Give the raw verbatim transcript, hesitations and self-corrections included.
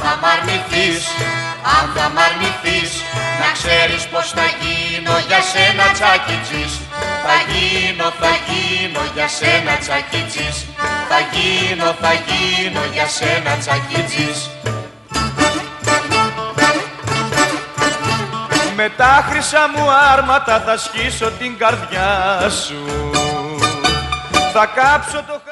θα μ' αρνηθείς, αν θα μ' αρνηθείς, να ξέρεις πως θα γίνω για σένα τσακιτζής. Θα γίνω, θα γίνω για σένα τσακιτζής. Θα γίνω, θα γίνω για σένα τσακιτζής. Με τα χρυσά μου άρματα θα σκίσω την καρδιά σου. Θα κάψω το